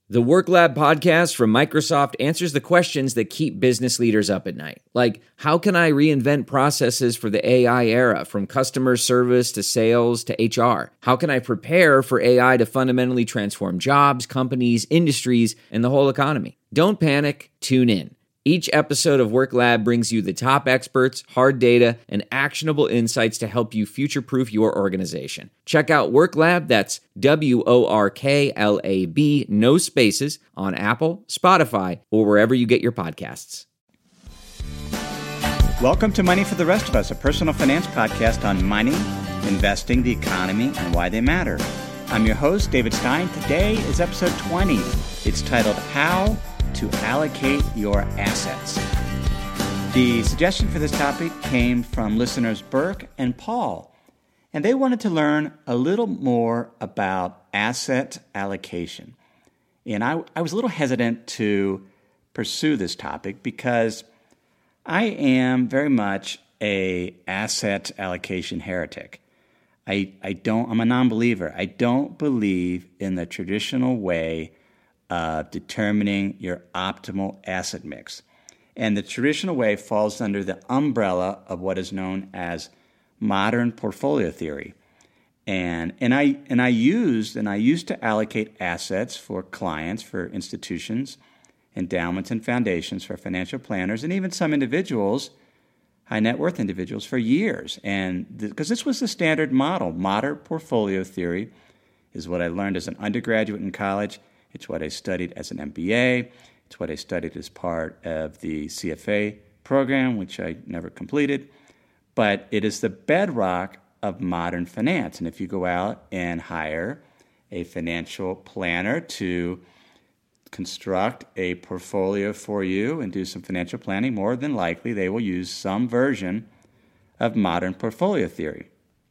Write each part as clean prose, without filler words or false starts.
The Work Lab podcast from Microsoft answers the questions that keep business leaders up at night. Like, how can I reinvent processes for the AI era, from customer service to sales to HR? How can I prepare for AI to fundamentally transform jobs, companies, industries, and the whole economy? Don't panic, tune in. Each episode of Work Lab brings you the top experts, hard data, and actionable insights to help you future-proof your organization. Check out Work Lab, that's WORKLAB, no spaces, on Apple, Spotify, or wherever you get your podcasts. Welcome to Money for the Rest of Us, a personal finance podcast on money, investing, the economy, and why they matter. I'm your host, David Stein. Today is episode 20. It's titled, How to Allocate Your Assets. The suggestion for this topic came from listeners Burke and Paul, and they wanted to learn a little more about asset allocation. And I was a little hesitant to pursue this topic because I am very much a asset allocation heretic. I'm a non-believer. I don't believe in the traditional way of determining your optimal asset mix. And the traditional way falls under the umbrella of what is known as modern portfolio theory. And I used to allocate assets for clients, for institutions, endowments, and foundations, for financial planners, and even some individuals, high net worth individuals, for years. And because this was the standard model, modern portfolio theory is what I learned as an undergraduate in college. It's what I studied as an MBA. It's what I studied as part of the CFA program, which I never completed. But it is the bedrock of modern finance. And if you go out and hire a financial planner to construct a portfolio for you and do some financial planning, more than likely they will use some version of modern portfolio theory.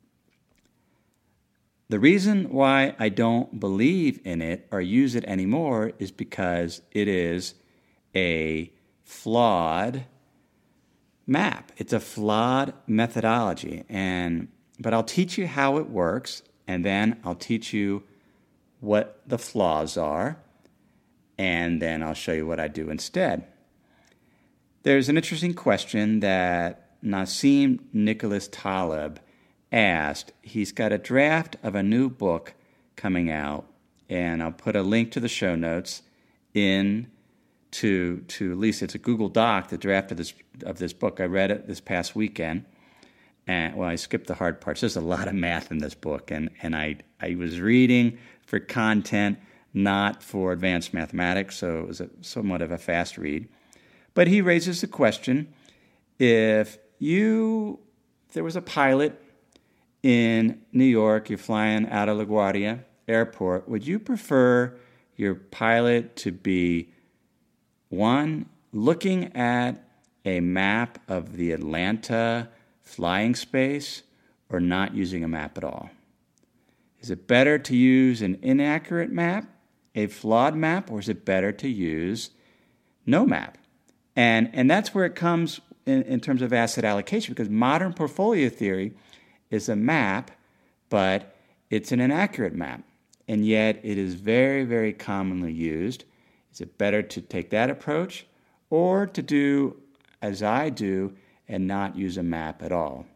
The reason why I don't believe in it or use it anymore is because it is a flawed map. It's a flawed methodology. But I'll teach you how it works, and then I'll teach you what the flaws are, and then I'll show you what I do instead. There's an interesting question that Nassim Nicholas Taleb asked. He's got a draft of a new book coming out, and I'll put a link to the show notes in to at least it's a Google Doc, the draft of this book. I read it this past weekend, and I skipped the hard parts. There's a lot of math in this book, and I was reading for content, not for advanced mathematics, so it was somewhat of a fast read. But he raises the question, if there was a pilot in New York, you're flying out of LaGuardia Airport, would you prefer your pilot to be, one, looking at a map of the Atlanta flying space, or not using a map at all? Is it better to use an inaccurate map, a flawed map, or is it better to use no map? And that's where it comes in terms of asset allocation, because modern portfolio theory is a map, but it's an inaccurate map, and yet it is very, very commonly used. Is it better to take that approach or to do as I do and not use a map at all?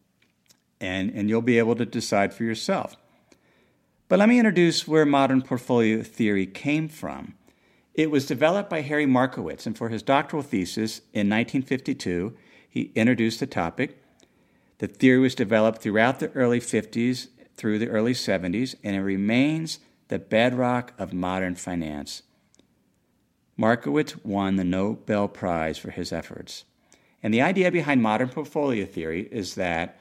And you'll be able to decide for yourself. But let me introduce where modern portfolio theory came from. It was developed by Harry Markowitz, and for his doctoral thesis in 1952, he introduced the topic. The theory was developed throughout the early 50s through the early 70s, and it remains the bedrock of modern finance. Markowitz won the Nobel Prize for his efforts. And the idea behind modern portfolio theory is that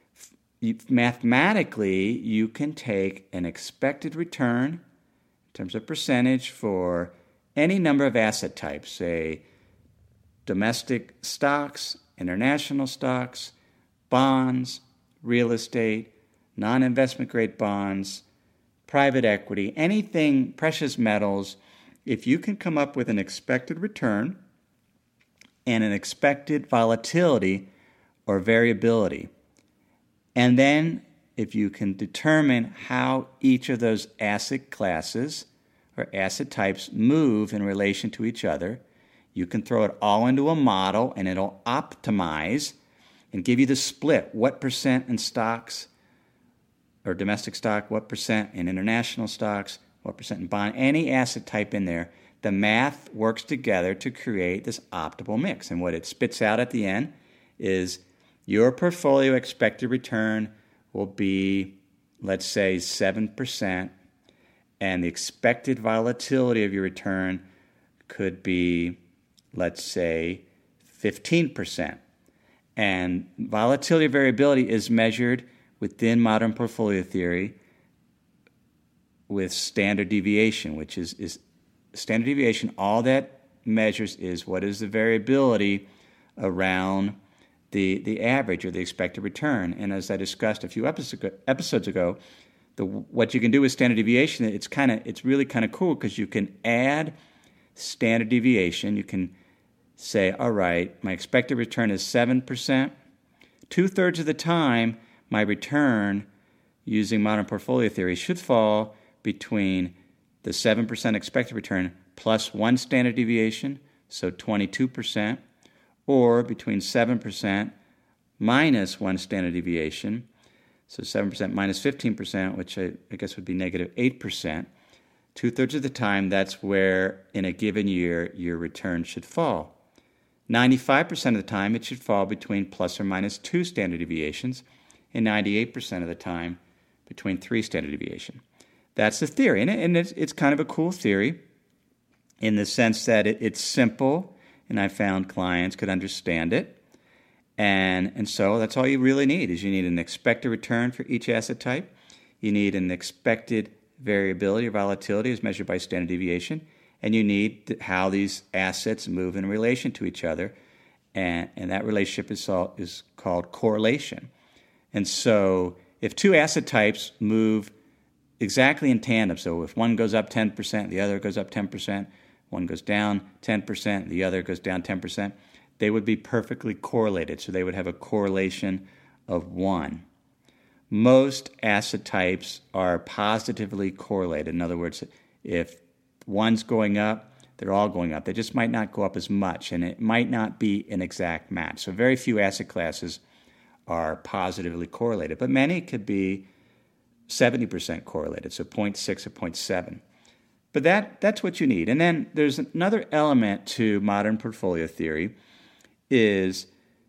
mathematically you can take an expected return in terms of percentage for any number of asset types, say domestic stocks, international stocks, bonds, real estate, non-investment grade bonds, private equity, anything, precious metals. If you can come up with an expected return and an expected volatility or variability, and then if you can determine how each of those asset classes or asset types move in relation to each other. You can throw it all into a model and it'll optimize and give you the split. What percent in stocks or domestic stock, what percent in international stocks, what percent in bond, any asset type in there. The math works together to create this optimal mix. And what it spits out at the end is your portfolio expected return will be, let's say, 7%, and the expected volatility of your return could be, let's say, 15%. And volatility variability is measured within modern portfolio theory with standard deviation, which is standard deviation. All that measures is what is the variability around the average or the expected return. And as I discussed a few episodes ago, what you can do with standard deviation, it's really kind of cool because you can add standard deviation. You can say, all right, my expected return is 7%. 2/3 of the time, my return using modern portfolio theory should fall between the 7% expected return plus 1 standard deviation, so 22%, or between 7% minus 1 standard deviation, so 7% minus 15%, which I guess would be negative 8%. 2/3 of the time, that's where in a given year your return should fall. 95% of the time, it should fall between plus or minus 2 standard deviations, and 98% of the time between 3 standard deviation. That's the theory, and it's kind of a cool theory in the sense that it's simple, and I found clients could understand it. And so that's all you really need is you need an expected return for each asset type. You need an expected variability or volatility as measured by standard deviation. And you need how these assets move in relation to each other. And that relationship is called correlation. And so if two asset types move exactly in tandem, so if one goes up 10%, the other goes up 10%, one goes down 10%, the other goes down 10%, they would be perfectly correlated. So they would have a correlation of 1. Most asset types are positively correlated. In other words, if one's going up, they're all going up. They just might not go up as much, and it might not be an exact match. So very few asset classes are positively correlated, but many could be 70% correlated, so 0.6 or 0.7. But that's what you need. And then there's another element to modern portfolio theory is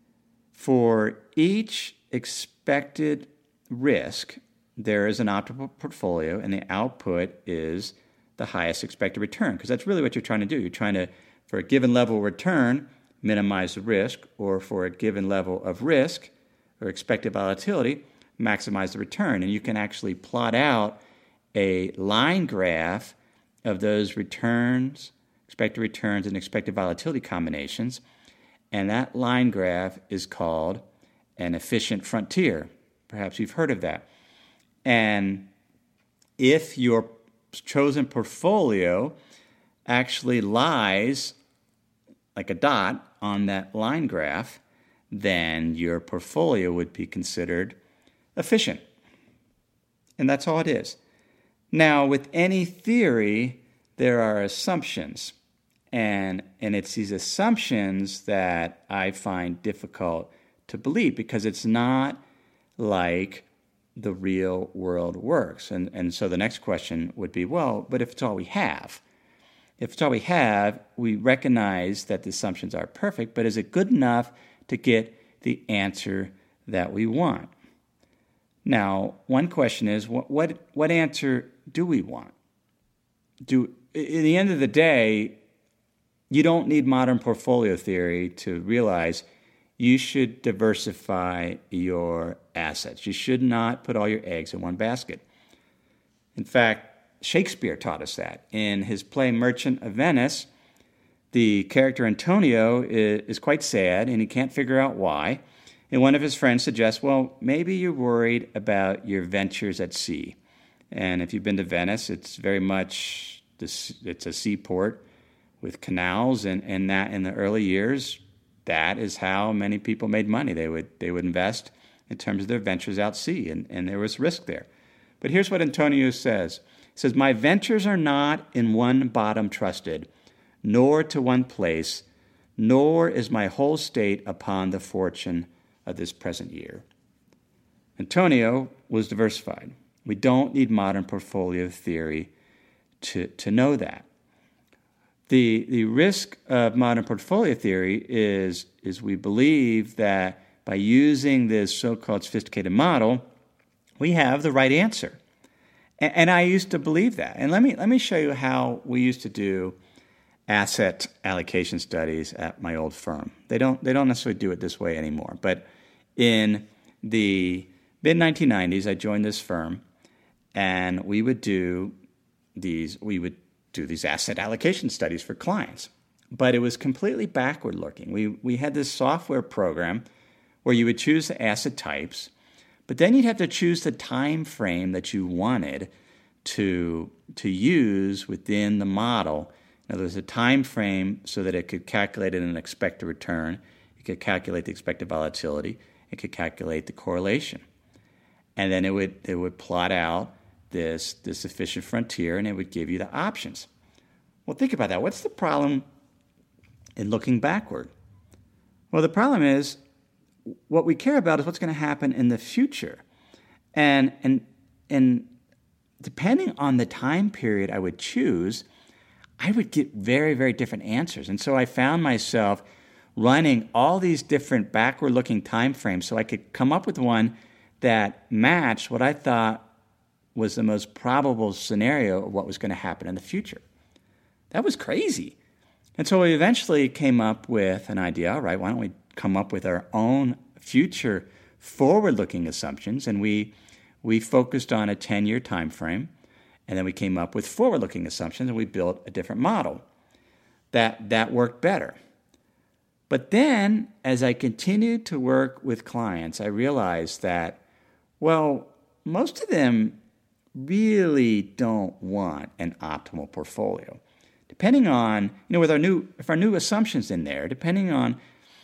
for each expected risk, there is an optimal portfolio, and the output is the highest expected return, because that's really what you're trying to do. You're trying to, for a given level of return, minimize the risk, or for a given level of risk or expected volatility, maximize the return. And you can actually plot out a line graph of those returns, expected returns, and expected volatility combinations. And that line graph is called an efficient frontier. Perhaps you've heard of that. And if your chosen portfolio actually lies like a dot on that line graph, then your portfolio would be considered efficient. And that's all it is. Now, with any theory, there are assumptions. And it's these assumptions that I find difficult to believe because it's not like the real world works. And so the next question would be, well, but if it's all we have? If it's all we have, we recognize that the assumptions are perfect, but is it good enough to get the answer that we want? Now, one question is, what answer do we want? In the end of the day, you don't need modern portfolio theory to realize you should diversify your assets. You should not put all your eggs in one basket. In fact, Shakespeare taught us that. In his play Merchant of Venice, the character Antonio is quite sad, and he can't figure out why. And one of his friends suggests, well, maybe you're worried about your ventures at sea. And if you've been to Venice, it's very much, it's a seaport with canals, and that in the early years, that is how many people made money. They would invest in terms of their ventures out sea, and there was risk there. But here's what Antonio says. It says, my ventures are not in one bottom trusted, nor to one place, nor is my whole state upon the fortune of this present year. Antonio was diversified. We don't need modern portfolio theory to know that. The risk of modern portfolio theory is we believe that by using this so-called sophisticated model, we have the right answer. And I used to believe that. And let me show you how we used to do asset allocation studies at my old firm. They don't necessarily do it this way anymore. But in the mid-1990s, I joined this firm, and we would do these asset allocation studies for clients. But it was completely backward looking. We had this software program where you would choose the asset types, but then you'd have to choose the time frame that you wanted to use within the model. Now, there's a time frame so that it could calculate an expected return, it could calculate the expected volatility, it could calculate the correlation. And then it would plot out this efficient frontier, and it would give you the options. Well, think about that. What's the problem in looking backward? Well, the problem is what we care about is what's going to happen in the future. And depending on the time period I would choose, I would get very, very different answers. And so I found myself running all these different backward-looking time frames so I could come up with one that matched what I thought was the most probable scenario of what was going to happen in the future. That was crazy. And so we eventually came up with an idea, all right, why don't we come up with our own future forward-looking assumptions? And we focused on a 10-year time frame, and then we came up with forward-looking assumptions, and we built a different model that worked better. But then, as I continued to work with clients, I realized that, well, most of them really don't want an optimal portfolio. Depending on, with if our new assumptions in there, depending on,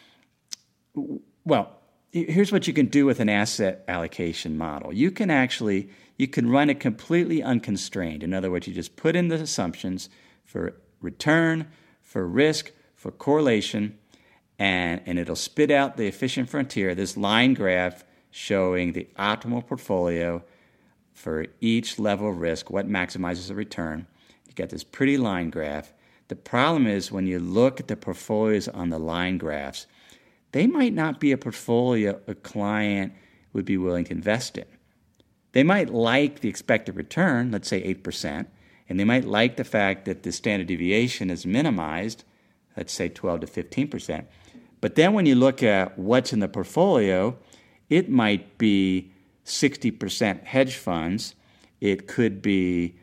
well, here's what you can do with an asset allocation model. You can run it completely unconstrained. In other words, you just put in the assumptions for return, for risk, for correlation, and it'll spit out the efficient frontier, this line graph showing the optimal portfolio for each level of risk, what maximizes the return. You get this pretty line graph. The problem is when you look at the portfolios on the line graphs, they might not be a portfolio a client would be willing to invest in. They might like the expected return, let's say 8%, and they might like the fact that the standard deviation is minimized, let's say 12 to 15%. But then when you look at what's in the portfolio, it might be 60% hedge funds. It could be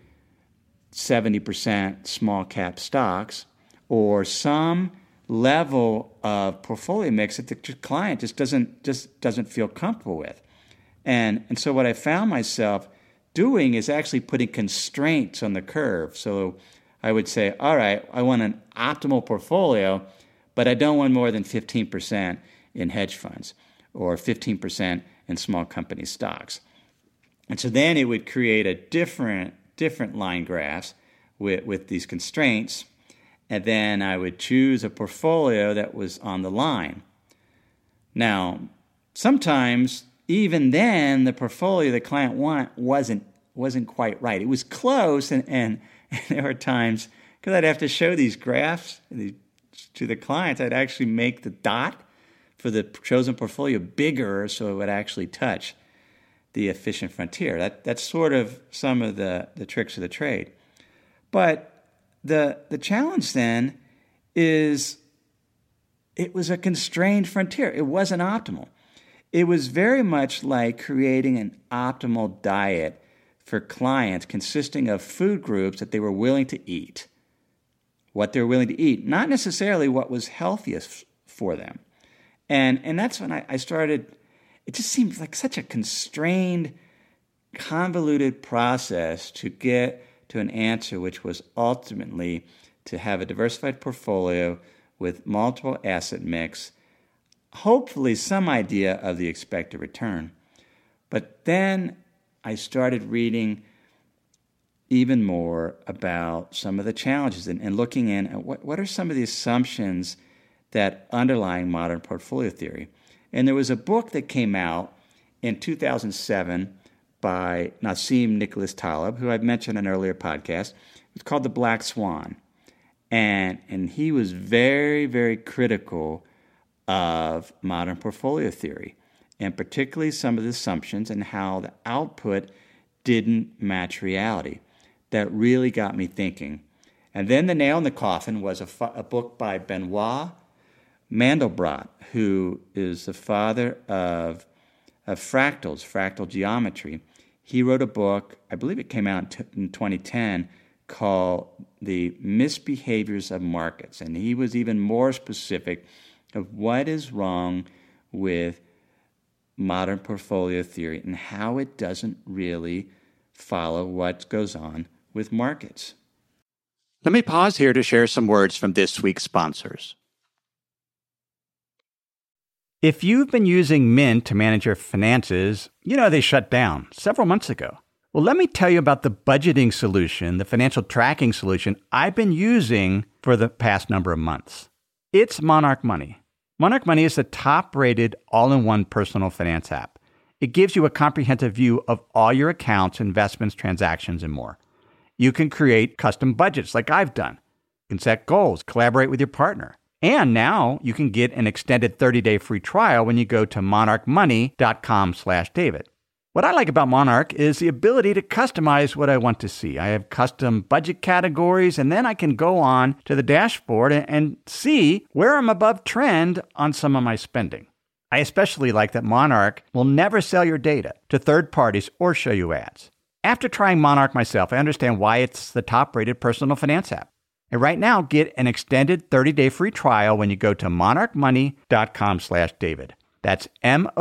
70% small cap stocks, or some level of portfolio mix that the client just doesn't feel comfortable with. And so what I found myself doing is actually putting constraints on the curve. So I would say, all right, I want an optimal portfolio, but I don't want more than 15% in hedge funds or 15% in small company stocks. And so then it would create a different line graphs with these constraints, and then I would choose a portfolio that was on the line. Now, sometimes even then the portfolio the client wasn't quite right. It was close, and there were times, because I'd have to show these graphs to the clients, I'd actually make the dot for the chosen portfolio bigger so it would actually touch the efficient frontier. That's sort of some of the tricks of the trade. But the challenge then is it was a constrained frontier. It wasn't optimal. It was very much like creating an optimal diet for clients consisting of food groups that they were willing to eat, what they were willing to eat, not necessarily what was healthiest for them. And that's when I started, it just seemed like such a constrained, convoluted process to get to an answer which was ultimately to have a diversified portfolio with multiple asset mix, hopefully some idea of the expected return. But then I started reading even more about some of the challenges and looking in at what are some of the assumptions that underlying modern portfolio theory. And there was a book that came out in 2007 by Nassim Nicholas Taleb, who I've mentioned in an earlier podcast. It's called The Black Swan. And he was very, very critical of modern portfolio theory, and particularly some of the assumptions and how the output didn't match reality. That really got me thinking. And then the nail in the coffin was a book by Benoit Mandelbrot, who is the father of fractals, fractal geometry. He wrote a book, I believe it came out in 2010, called The Misbehaviors of Markets. And he was even more specific of what is wrong with modern portfolio theory and how it doesn't really follow what goes on with markets. Let me pause here to share some words from this week's sponsors. If you've been using Mint to manage your finances, you know they shut down several months ago. Well, let me tell you about the budgeting solution, the financial tracking solution I've been using for the past number of months. It's Monarch Money. Monarch Money is the top-rated all-in-one personal finance app. It gives you a comprehensive view of all your accounts, investments, transactions, and more. You can create custom budgets like I've done. You can set goals, collaborate with your partner. And now you can get an extended 30-day free trial when you go to monarchmoney.com/David. What I like about Monarch is the ability to customize what I want to see. I have custom budget categories, and then I can go on to the dashboard and see where I'm above trend on some of my spending. I especially like that Monarch will never sell your data to third parties or show you ads. After trying Monarch myself, I understand why it's the top-rated personal finance app. And right now, get an extended 30-day free trial when you go to monarchmoney.com/David. That's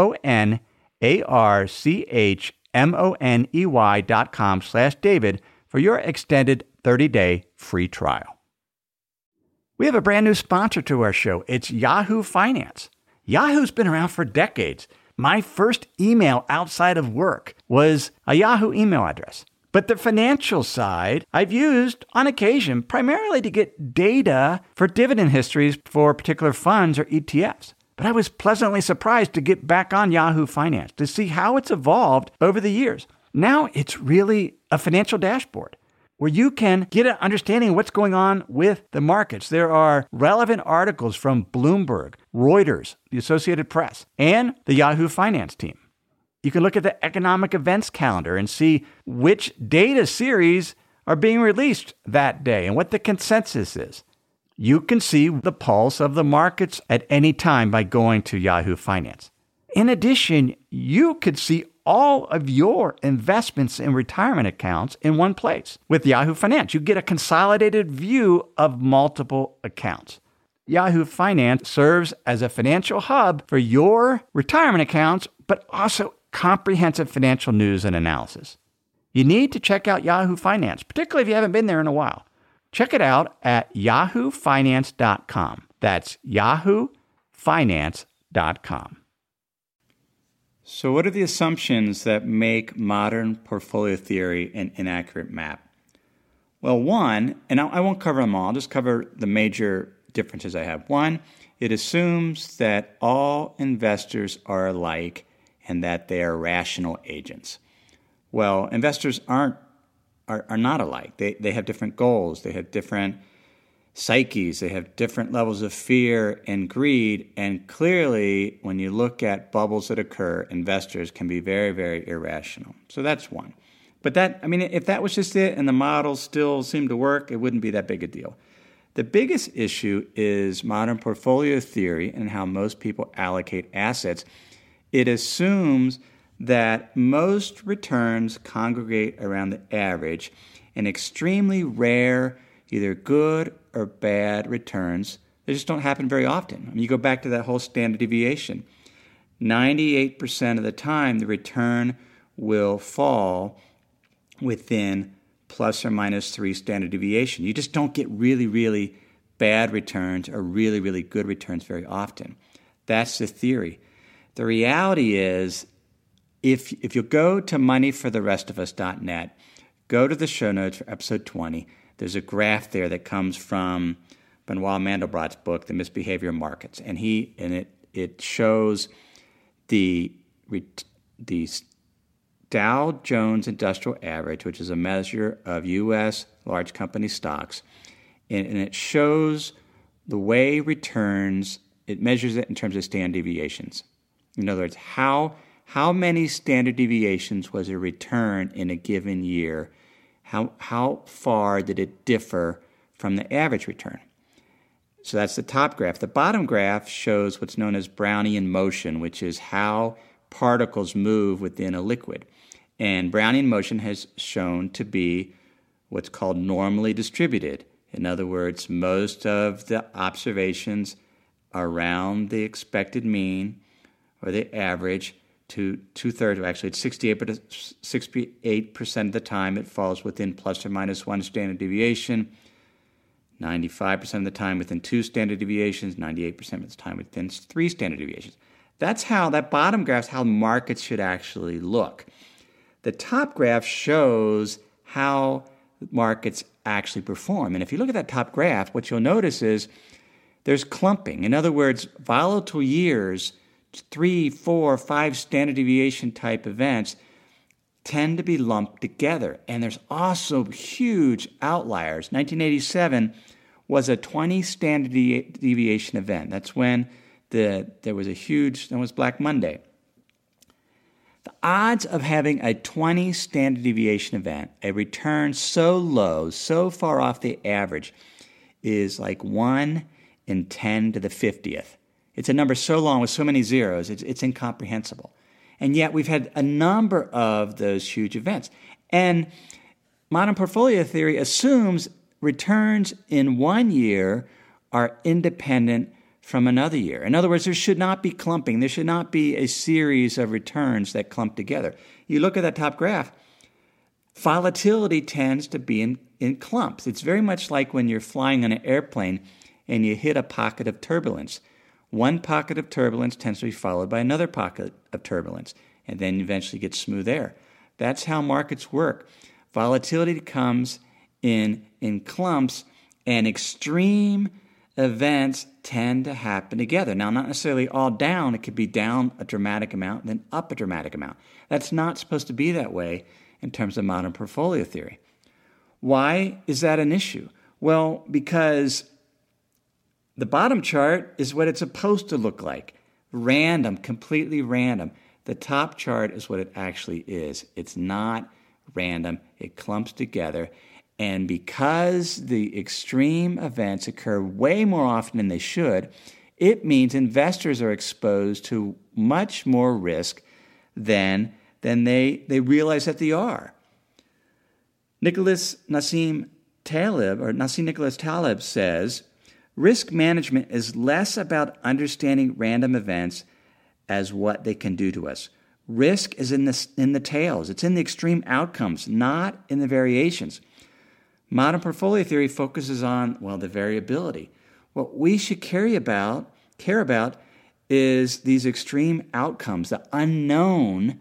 monarchmoney.com/David for your extended 30-day free trial. We have a brand new sponsor to our show. It's Yahoo Finance. Yahoo's been around for decades. My first email outside of work was a Yahoo email address. But the financial side I've used on occasion primarily to get data for dividend histories for particular funds or ETFs. But I was pleasantly surprised to get back on Yahoo Finance to see how it's evolved over the years. Now it's really a financial dashboard where you can get an understanding of what's going on with the markets. There are relevant articles from Bloomberg, Reuters, the Associated Press, and the Yahoo Finance team. You can look at the economic events calendar and see which data series are being released that day and what the consensus is. You can see the pulse of the markets at any time by going to Yahoo Finance. In addition, you could see all of your investments in retirement accounts in one place. With Yahoo Finance, you get a consolidated view of multiple accounts. Yahoo Finance serves as a financial hub for your retirement accounts, but also comprehensive financial news and analysis. You need to check out Yahoo Finance, particularly if you haven't been there in a while. Check it out at yahoofinance.com. That's yahoofinance.com. So what are the assumptions that make modern portfolio theory an inaccurate map? Well, one, and I won't cover them all, I'll just cover the major differences I have. One, it assumes that all investors are alike and that they are rational agents. Well, investors are not alike. They have different goals. They have different psyches. They have different levels of fear and greed. And clearly, when you look at bubbles that occur, investors can be very, very irrational. So that's one. But if that was just it and the models still seemed to work, it wouldn't be that big a deal. The biggest issue is modern portfolio theory and how most people allocate assets. It assumes that most returns congregate around the average, and extremely rare, either good or bad returns, they just don't happen very often. You go back to that whole standard deviation. 98% of the time, the return will fall within plus or minus 3 standard deviation. You just don't get really, really bad returns or really, really good returns very often. That's the theory. The reality is, if you go to moneyfortherestofus.net, go to the show notes for episode 20. There's a graph there that comes from Benoit Mandelbrot's book, The Misbehavior of Markets, and it shows the Dow Jones Industrial Average, which is a measure of U.S. large company stocks, and it shows the way returns. It measures it in terms of standard deviations. In other words, how many standard deviations was a return in a given year? How far did it differ from the average return? So that's the top graph. The bottom graph shows what's known as Brownian motion, which is how particles move within a liquid. And Brownian motion has shown to be what's called normally distributed. In other words, most of the observations around the expected mean or the average to two-thirds, actually it's 68% of the time it falls within plus or minus 1 standard deviation, 95% of the time within 2 standard deviations, 98% of the time within 3 standard deviations. That's how, that bottom graph is how markets should actually look. The top graph shows how markets actually perform. And if you look at that top graph, what you'll notice is there's clumping. In other words, volatile years, 3, 4, 5 standard deviation type events tend to be lumped together. And there's also huge outliers. 1987 was a 20 standard deviation event. That's when there was Black Monday. The odds of having a 20 standard deviation event, a return so low, so far off the average, is like 1 in 10 to the 50th. It's a number so long with so many zeros, it's incomprehensible. And yet we've had a number of those huge events. And modern portfolio theory assumes returns in one year are independent from another year. In other words, there should not be clumping. There should not be a series of returns that clump together. You look at that top graph, volatility tends to be in clumps. It's very much like when you're flying on an airplane and you hit a pocket of turbulence. One pocket of turbulence tends to be followed by another pocket of turbulence, and then eventually get smooth air. That's how markets work. Volatility comes in clumps, and extreme events tend to happen together. Now, not necessarily all down. It could be down a dramatic amount, then up a dramatic amount. That's not supposed to be that way in terms of modern portfolio theory. Why is that an issue? Well, because the bottom chart is what it's supposed to look like. Random, completely random. The top chart is what it actually is. It's not random. It clumps together. And because the extreme events occur way more often than they should, it means investors are exposed to much more risk than they realize that they are. Nassim Nicholas Taleb says, risk management is less about understanding random events as what they can do to us. Risk is in the tails. It's in the extreme outcomes, not in the variations. Modern portfolio theory focuses on, the variability. What we should care about is these extreme outcomes, the unknown,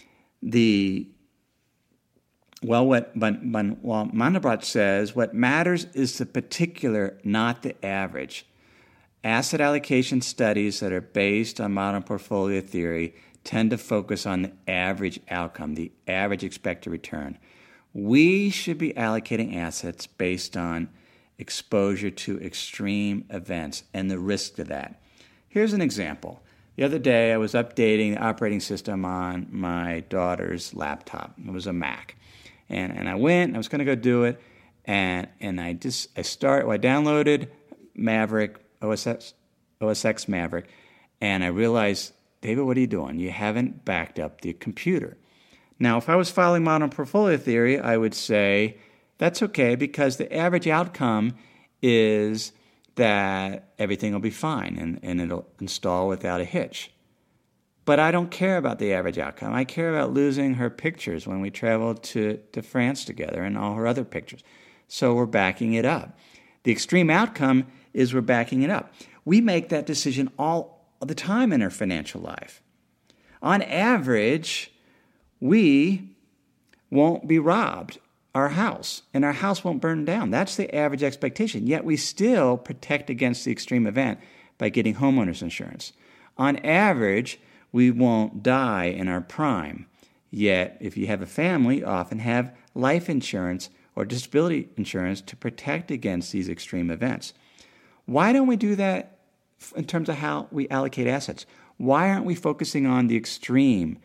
what Mandelbrot says, what matters is the particular, not the average. Asset allocation studies that are based on modern portfolio theory tend to focus on the average outcome, the average expected return. We should be allocating assets based on exposure to extreme events and the risk to that. Here's an example. The other day, I was updating the operating system on my daughter's laptop. It was a Mac. And I went, I was going to go do it, and I downloaded Maverick, OS X Maverick, and I realized, David, what are you doing? You haven't backed up the computer. Now, if I was following modern portfolio theory, I would say that's okay because the average outcome is that everything will be fine and it'll install without a hitch. But I don't care about the average outcome. I care about losing her pictures when we traveled to France together and all her other pictures. So we're backing it up. The extreme outcome is we're backing it up. We make that decision all the time in our financial life. On average, we won't be robbed. our house, and our house won't burn down. That's the average expectation. Yet we still protect against the extreme event by getting homeowners insurance. On average, we won't die in our prime. Yet, if you have a family, often have life insurance or disability insurance to protect against these extreme events. Why don't we do that in terms of how we allocate assets? Why aren't we focusing on the extreme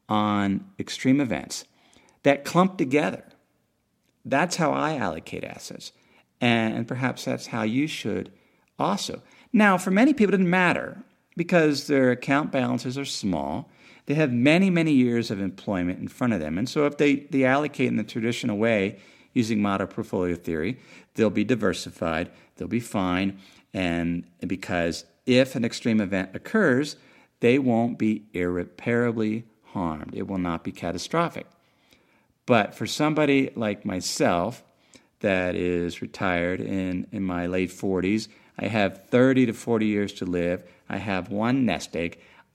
events that clump together? That's how I allocate assets. And perhaps that's how you should also. Now, for many people, it doesn't matter because their account balances are small. They have many, many years of employment in front of them. And so if they allocate in the traditional way using model portfolio theory, they'll be diversified, they'll be fine. And because if an extreme event occurs, they won't be irreparably harmed. It will not be catastrophic. But for somebody like myself that is retired in my late 40s, I have 30 to 40 years to live, I have one nest egg,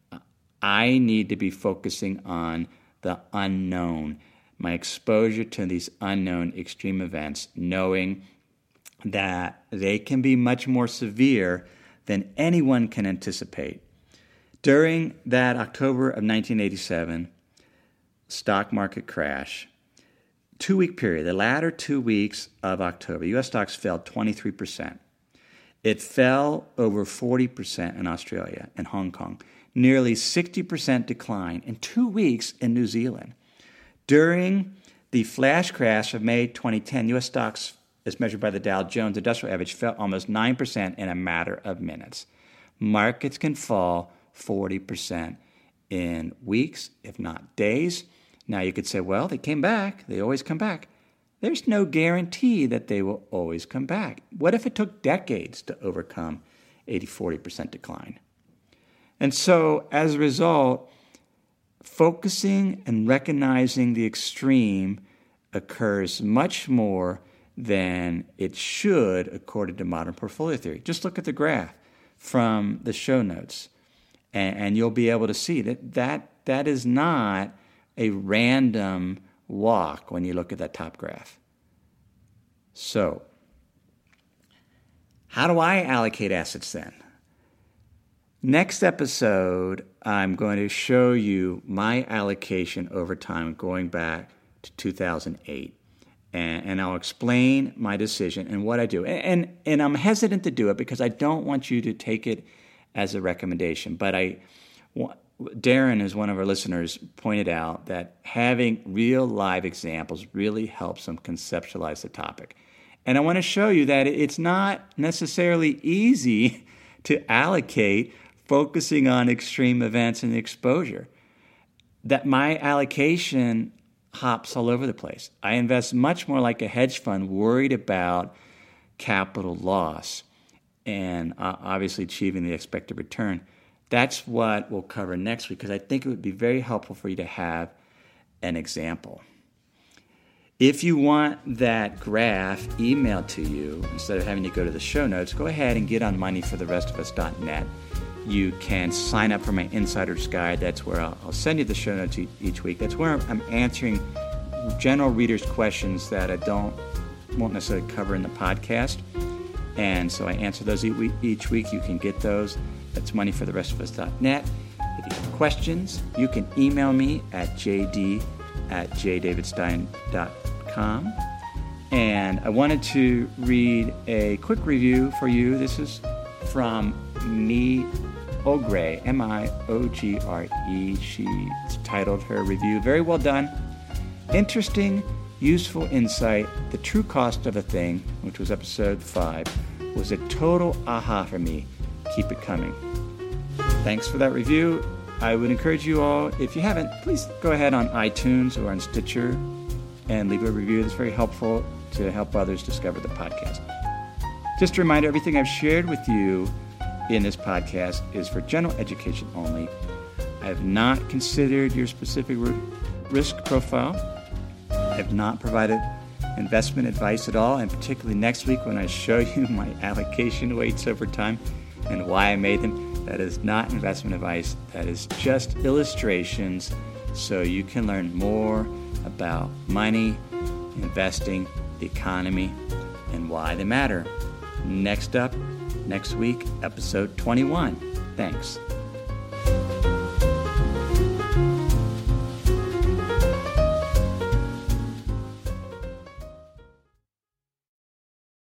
I need to be focusing on the unknown, my exposure to these unknown extreme events, knowing that they can be much more severe than anyone can anticipate. During that October of 1987 stock market crash, 2-week period, the latter 2 weeks of October, U.S. stocks fell 23%. It fell over 40% in Australia and Hong Kong, nearly 60% decline in 2 weeks in New Zealand. During the flash crash of May 2010, U.S. stocks, as measured by the Dow Jones Industrial Average, fell almost 9% in a matter of minutes. Markets can fall 40% in weeks, if not days. Now you could say, well, they came back. They always come back. There's no guarantee that they will always come back. What if it took decades to overcome 40% decline? And so as a result, focusing and recognizing the extreme occurs much more than it should according to modern portfolio theory. Just look at the graph from the show notes, and you'll be able to see that is not a random walk when you look at that top graph. So, how do I allocate assets then? Next episode, I'm going to show you my allocation over time going back to 2008. And I'll explain my decision and what I do. And I'm hesitant to do it because I don't want you to take it as a recommendation. But Darren, as one of our listeners, pointed out that having real live examples really helps them conceptualize the topic. And I want to show you that it's not necessarily easy to allocate focusing on extreme events and exposure. That my allocation hops all over the place. I invest much more like a hedge fund worried about capital loss and obviously achieving the expected return. That's what we'll cover next week because I think it would be very helpful for you to have an example. If you want that graph emailed to you instead of having to go to the show notes, go ahead and get on moneyfortherestofus.net. You can sign up for my Insider's Guide. That's where I'll send you the show notes each week. That's where I'm answering general readers' questions that I won't necessarily cover in the podcast. And so I answer those each week. You can get those. That's moneyfortherestofus.net. If you have questions, you can email me at jd@jdavidstein.com. And I wanted to read a quick review for you. This is from Miogre, Miogre. She's titled her review, "Very well done. Interesting, useful insight. The true cost of a thing," which was episode 5, "was a total aha for me. Keep it coming." Thanks for that review. I would encourage you all, if you haven't, please go ahead on iTunes or on Stitcher and leave a review. It's very helpful to help others discover the podcast. Just a reminder, everything I've shared with you in this podcast is for general education only. I have not considered your specific risk profile. I have not provided investment advice at all, and particularly next week when I show you my allocation weights over time and why I made them. That is not investment advice. That is just illustrations so you can learn more about money investing, the economy, and why they matter. Next up, next week, episode 21. Thanks.